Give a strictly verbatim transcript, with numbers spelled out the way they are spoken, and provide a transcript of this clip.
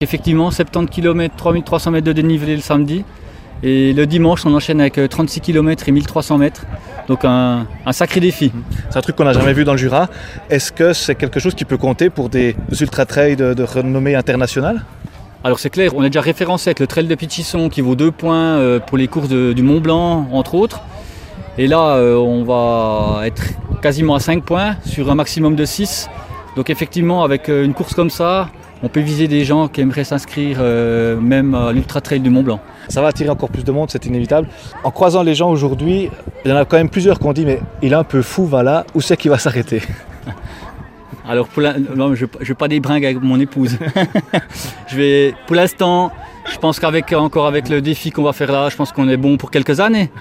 Effectivement, soixante-dix kilomètres, trois mille trois cents mètres de dénivelé le samedi. Et le dimanche, on enchaîne avec trente-six kilomètres et mille trois cents mètres. Donc un, un sacré défi. C'est un truc qu'on n'a jamais vu dans le Jura. Est-ce que c'est quelque chose qui peut compter pour des ultra-trails de, de renommée internationale ? Alors c'est clair, on est déjà référencé avec le trail de Pichisson qui vaut deux points pour les courses de, du Mont Blanc, entre autres. Et là, on va être quasiment à cinq points sur un maximum de six. Donc effectivement, avec une course comme ça, on peut viser des gens qui aimeraient s'inscrire euh, même à l'Ultra Trail du Mont Blanc. Ça va attirer encore plus de monde, c'est inévitable. En croisant les gens aujourd'hui, il y en a quand même plusieurs qui ont dit « mais il est un peu fou, voilà, où c'est qu'il va s'arrêter ?» Alors pour la, non, je ne vais pas des bringues avec mon épouse. je vais, pour l'instant, je pense qu'avec encore avec le défi qu'on va faire là, je pense qu'on est bon pour quelques années.